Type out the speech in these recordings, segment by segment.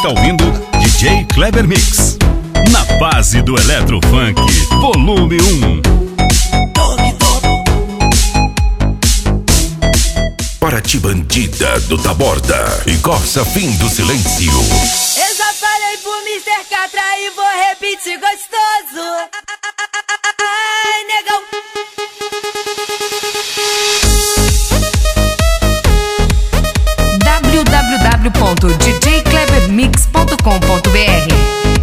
está ouvindo DJ Kleber Mix, na base do Eletrofunk, volume 1. Para ti, bandida do Taborda e Corsa Fim do Silêncio. Eu já falei pro Mr. Catra e vou repetir gostoso. Ai, negão. www.djklebermix.com.br.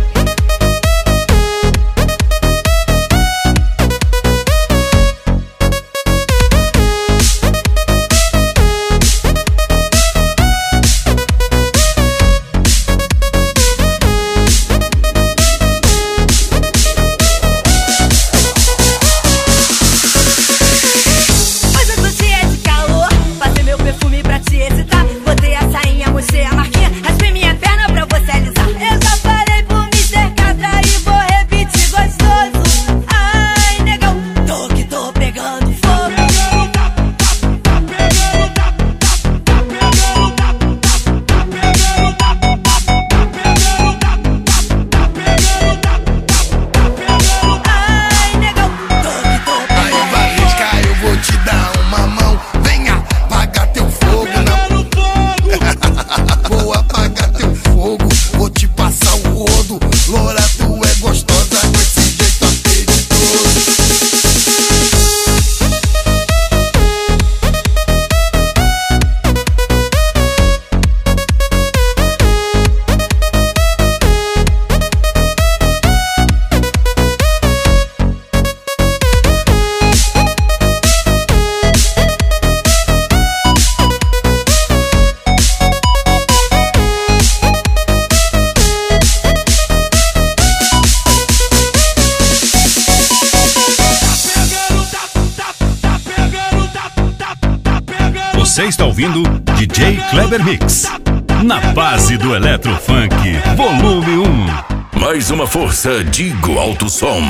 Você está ouvindo DJ Kleber Mix, na base do Eletrofunk, volume 1. Mais uma força, Digo Alto Som.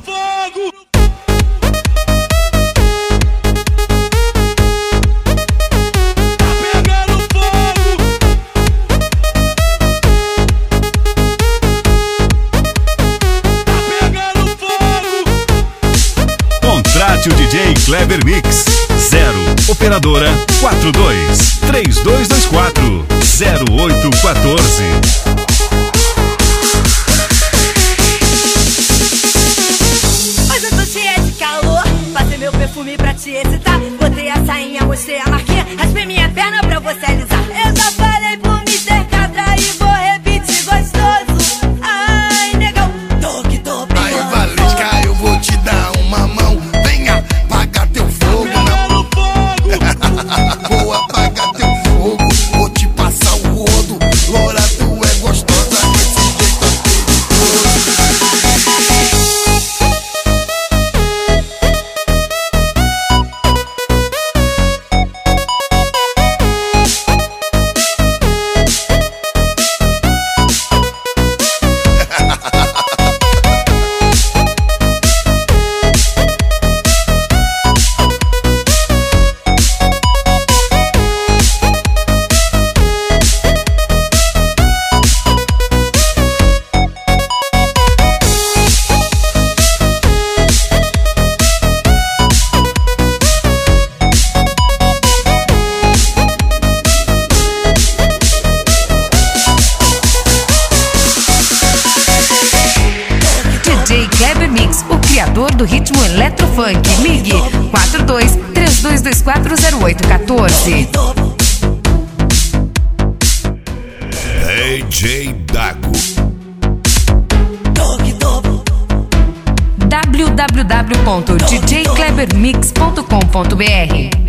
Contrate o DJ Kleber Mix. 0 Operadora 42 3224 0814. Hoje eu tô cheia de calor, passei meu perfume pra te excitar. Botei a sainha, mostrei a marquinha, raspei minha perna pra você alisar. Eu já falei pro Mr. Catra e vou repetir gostoso. Ai, negão, tô que tô pegando. Aí, Valesca, eu vou te dar uma mão. Venha, paga teu fogo. Vou apagar teu fogo, vou te passar o rodo. Loura, tu é gostosa, desse jeito DJ Kleber Mix, o criador do ritmo Eletrofunk. Ligue 42 3224 0814. DJ Dago. www.djklebermix.com.br.